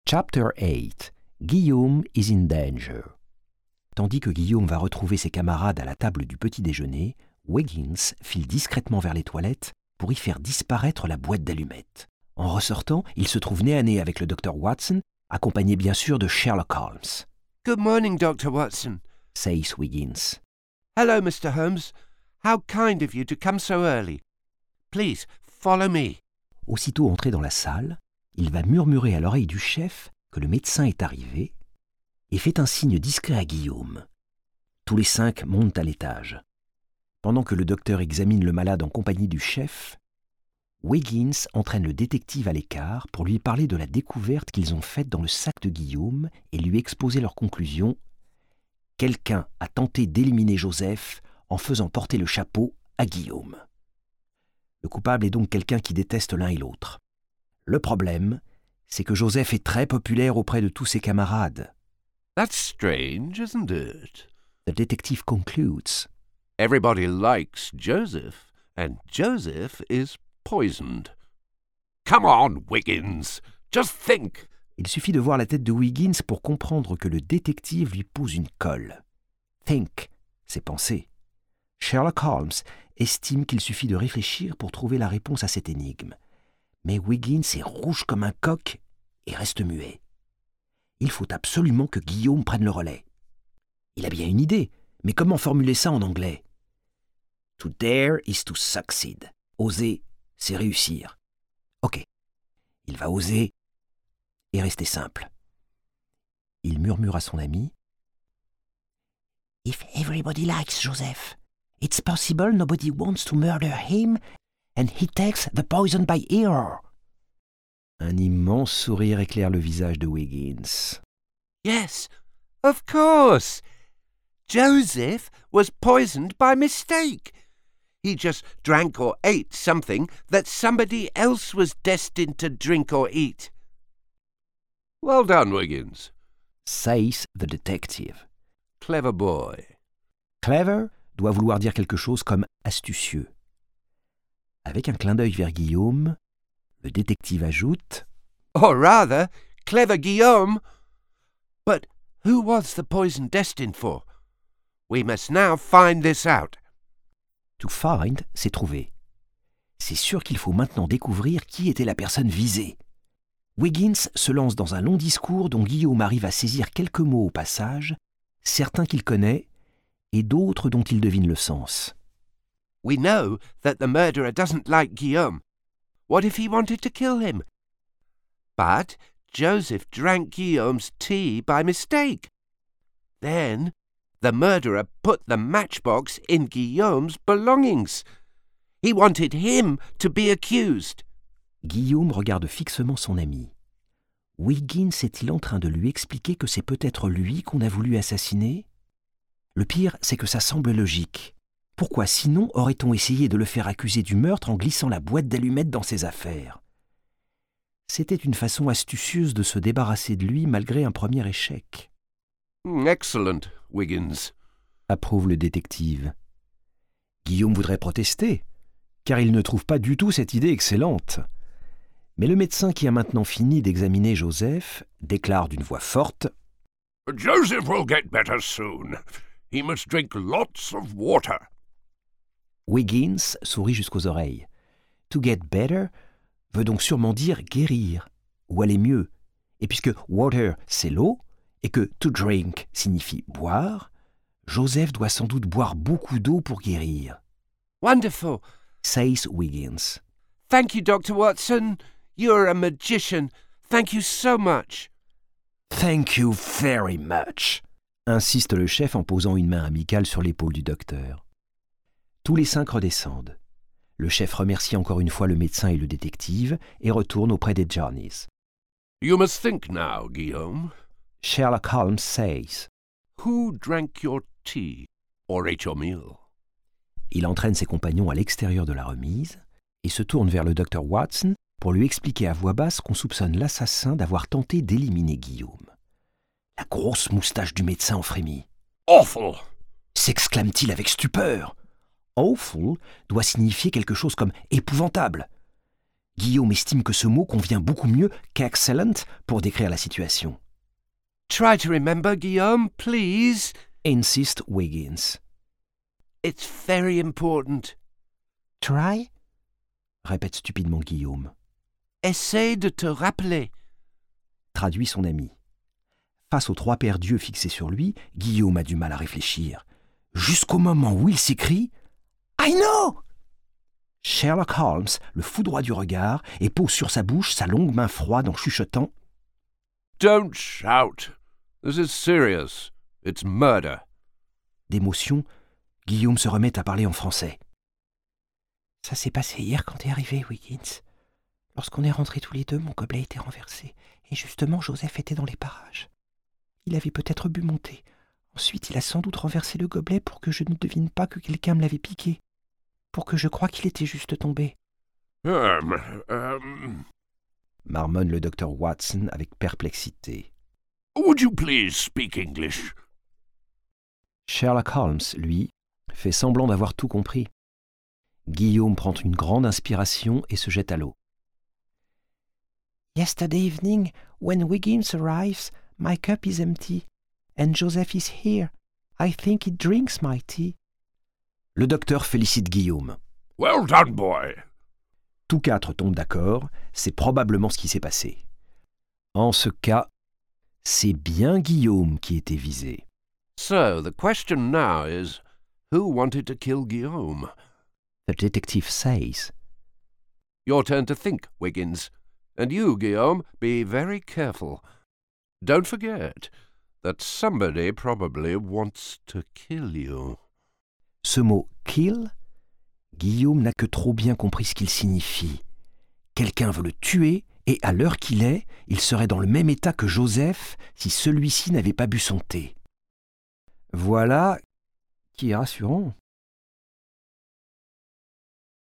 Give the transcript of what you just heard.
Chapter 8. Guillaume is in danger. Tandis que Guillaume va retrouver ses camarades à la table du petit déjeuner, Wiggins file discrètement vers les toilettes pour y faire disparaître la boîte d'allumettes. En ressortant, il se trouve nez à nez avec le Dr. Watson, accompagné bien sûr de Sherlock Holmes. Good morning, Dr. Watson, says Wiggins. Hello, Mr. Holmes. How kind of you to come so early. Please, follow me. Aussitôt entré dans la salle, il va murmurer à l'oreille du chef que le médecin est arrivé et fait un signe discret à Guillaume. Tous les 5 montent à l'étage. Pendant que le docteur examine le malade en compagnie du chef, Wiggins entraîne le détective à l'écart pour lui parler de la découverte qu'ils ont faite dans le sac de Guillaume et lui exposer leurs conclusions. Quelqu'un a tenté d'éliminer Joseph en faisant porter le chapeau à Guillaume. Le coupable est donc quelqu'un qui déteste l'un et l'autre. Le problème, c'est que Joseph est très populaire auprès de tous ses camarades. That's strange, isn't it? The detective concludes. Everybody likes Joseph, and Joseph is poisoned. Come on, Wiggins. Just think. Il suffit de voir la tête de Wiggins pour comprendre que le détective lui pose une colle. Think, c'est penser. Sherlock Holmes estime qu'il suffit de réfléchir pour trouver la réponse à cette énigme. Mais Wiggins est rouge comme un coq et reste muet. Il faut absolument que Guillaume prenne le relais. Il a bien une idée, mais comment formuler ça en anglais? To dare is to succeed. Oser, c'est réussir. Ok, il va oser et rester simple. Il murmure à son ami. If everybody likes Joseph, it's possible nobody wants to murder him and he takes the poison by ear. Un immense sourire éclaire le visage de Wiggins. Yes, of course. Joseph was poisoned by mistake. He just drank or ate something that somebody else was destined to drink or eat. Well done, Wiggins, says the detective. Clever boy. Clever doit vouloir dire quelque chose comme astucieux. Avec un clin d'œil vers Guillaume, le détective ajoute « Or rather, clever Guillaume. But who was the poison destined for? We must now find this out. » To find, c'est trouver. C'est sûr qu'il faut maintenant découvrir qui était la personne visée. Wiggins se lance dans un long discours dont Guillaume arrive à saisir quelques mots au passage, certains qu'il connaît et d'autres dont il devine le sens. We know that the murderer doesn't like Guillaume. What if he wanted to kill him? But Joseph drank Guillaume's tea by mistake. Then the murderer put the matchbox in Guillaume's belongings. He wanted him to be accused. Guillaume regarde fixement son ami. Wiggins est-il en train de lui expliquer que c'est peut-être lui qu'on a voulu assassiner? Le pire, c'est que ça semble logique. Pourquoi sinon aurait-on essayé de le faire accuser du meurtre en glissant la boîte d'allumettes dans ses affaires? C'était une façon astucieuse de se débarrasser de lui malgré un premier échec. Excellent, Wiggins, approuve le détective. Guillaume voudrait protester, car il ne trouve pas du tout cette idée excellente. Mais le médecin qui a maintenant fini d'examiner Joseph déclare d'une voix forte « Joseph will get better soon. He must drink lots of water. » Wiggins sourit jusqu'aux oreilles. To get better veut donc sûrement dire guérir, ou aller mieux. Et puisque water, c'est l'eau, et que to drink signifie boire, Joseph doit sans doute boire beaucoup d'eau pour guérir. Wonderful, says Wiggins. Thank you, Dr. Watson. You're a magician. Thank you so much. Thank you very much, insiste le chef en posant une main amicale sur l'épaule du docteur. Tous les 5 redescendent. Le chef remercie encore une fois le médecin et le détective et retourne auprès des Johnnies. You must think now, Guillaume. Sherlock Holmes says. Who drank your tea or ate your meal? Il entraîne ses compagnons à l'extérieur de la remise et se tourne vers le docteur Watson pour lui expliquer à voix basse qu'on soupçonne l'assassin d'avoir tenté d'éliminer Guillaume. La grosse moustache du médecin en frémit. « Awful !» s'exclame-t-il avec stupeur. « Awful » doit signifier quelque chose comme « épouvantable ». Guillaume estime que ce mot convient beaucoup mieux qu'excellent pour décrire la situation. Try to remember, Guillaume, please. Insiste Wiggins. It's very important. Try? Répète stupidement Guillaume. Essaie de te rappeler. Traduit son ami. Face aux 3 paires d'yeux fixés sur lui, Guillaume a du mal à réfléchir. Jusqu'au moment où il s'écrie « I know !» Sherlock Holmes le foudroie du regard et pose sur sa bouche sa longue main froide en chuchotant « Don't shout. This is serious. It's murder. » D'émotion, Guillaume se remet à parler en français. « Ça s'est passé hier quand t'es arrivé, Wiggins. Lorsqu'on est rentrés tous les deux, mon gobelet était renversé. Et justement, Joseph était dans les parages. Il avait peut-être bu mon thé. Ensuite, il a sans doute renversé le gobelet pour que je ne devine pas que quelqu'un me l'avait piqué. Pour que je croie qu'il était juste tombé. » marmonne le docteur Watson avec perplexité. Would you please speak English? Sherlock Holmes, lui, fait semblant d'avoir tout compris. Guillaume prend une grande inspiration et se jette à l'eau. Yesterday evening, when Wiggins arrives, my cup is empty, and Joseph is here. I think he drinks my tea. Le docteur félicite Guillaume. Well done, boy. Tous 4 tombent d'accord, c'est probablement ce qui s'est passé. En ce cas, c'est bien Guillaume qui était visé. So, the question now is, who wanted to kill Guillaume? The detective says. Your turn to think, Wiggins. And you, Guillaume, be very careful. Don't forget that somebody probably wants to kill you. Ce mot « kill », Guillaume n'a que trop bien compris ce qu'il signifie. Quelqu'un veut le tuer et à l'heure qu'il est, il serait dans le même état que Joseph si celui-ci n'avait pas bu son thé. Voilà qui est rassurant.